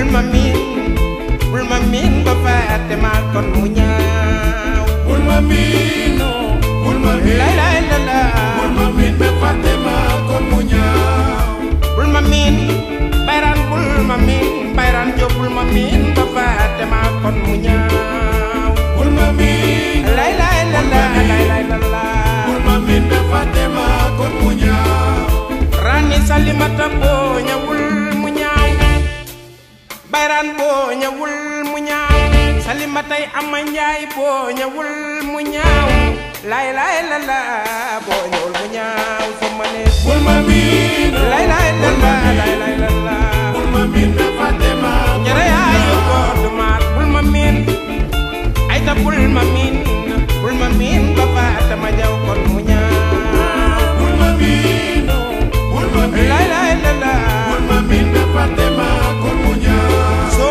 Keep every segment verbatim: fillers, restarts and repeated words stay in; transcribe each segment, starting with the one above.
ma miin bul ma miin ba fàtte ma kon mu ñaaw bul ma miin bul ma miin lay lay la la bul ma miin ba fàtte ma kon mu ñaaw bul ma miin bayran bul ma miin bayran Jóob bul ma miin ba fàtte ma kon mu ñaaw bul ma miin lay lay la la lay lay la la bul ma miin ba fàtte ma kon mu ñaaw Rani Salimata boo ñëwul mu ñaaw bayran boo ñëwul mu ñaaw Salimatay Ama Njaay boo ñëwul mu ñaaw lay lay la la boo ñëwul mu ñaaw sama ne bul ma miin lay lay la la lay lay la la bul ma miin ba fàtte ma jere yaayu ko dumaat bul ma miin ay ta bul ma miin bul ma miin ba fàtte ma jaw kon mu ñaaw bul ma miin bul ma miin lay lay la la bul ma miin ba fàtte ma kon mu ñaaw so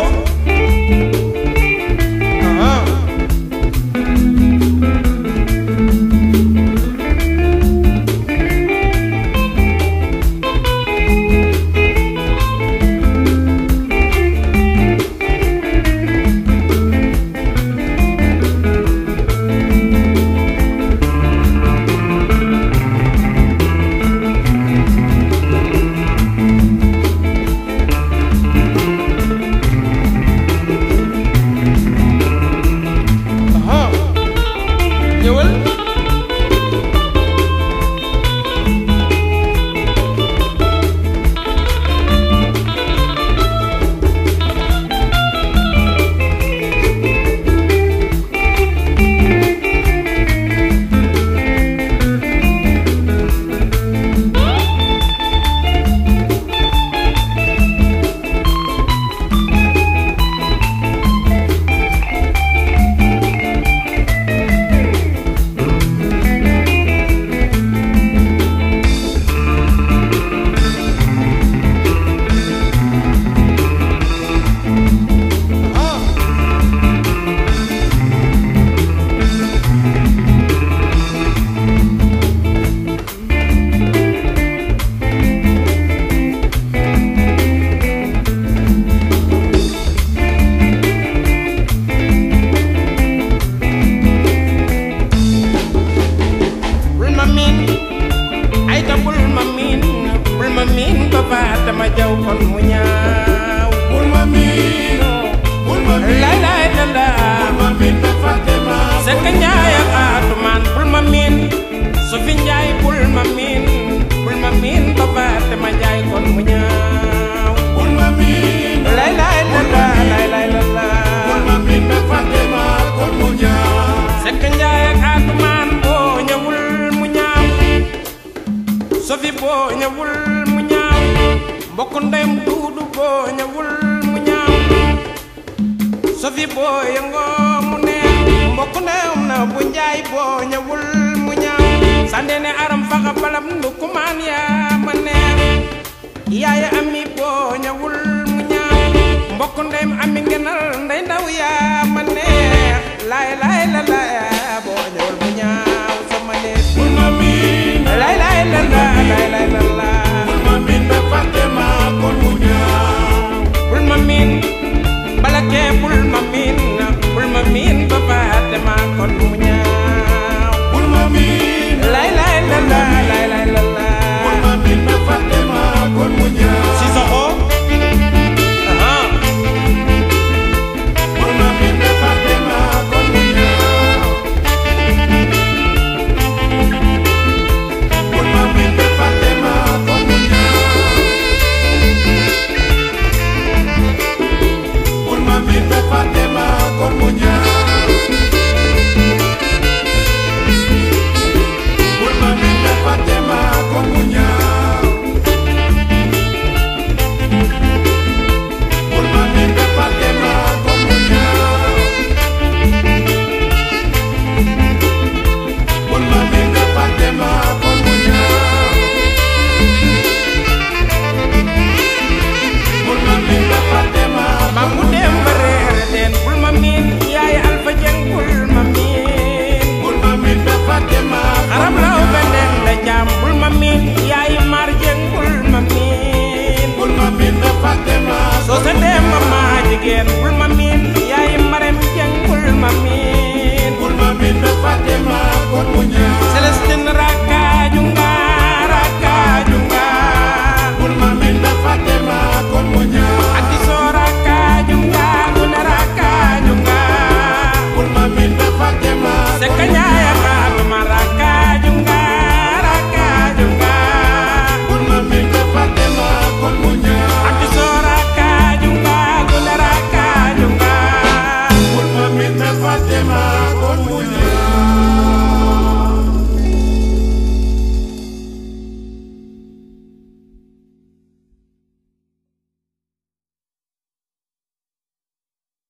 ah ma jaw kon mu ñaaw bul ma miin bul ma miin lay lay la la bul ma miin ba fàtte ma Sekk Njaay ak Atumaan bul ma miin Sofi Njaay bul ma miin bul ma miin ba fàtte ma jaay kon mu ñaaw bul ma miin lay lay la la lay lay la la bul ma miin ba fàtte ma kon mu ñaaw Sekk Njaay ak Atumaan boo ñëwul mu ñaaw Sofi boo ñëwul mu ñaaw mbokk ndeyam Duudu boo ñëwul mu ñaaw Sofi boo yëngoo mu neex mbokk ndeyam na bu Njaay boo ñëwul mu ñaaw sandene aram faxa balam ndukumaan yaa ma neex yaaya ami boo ñëwul mu ñaaw mbokk ndeyam ami ngenal ndey ndaw yaa ma neex laay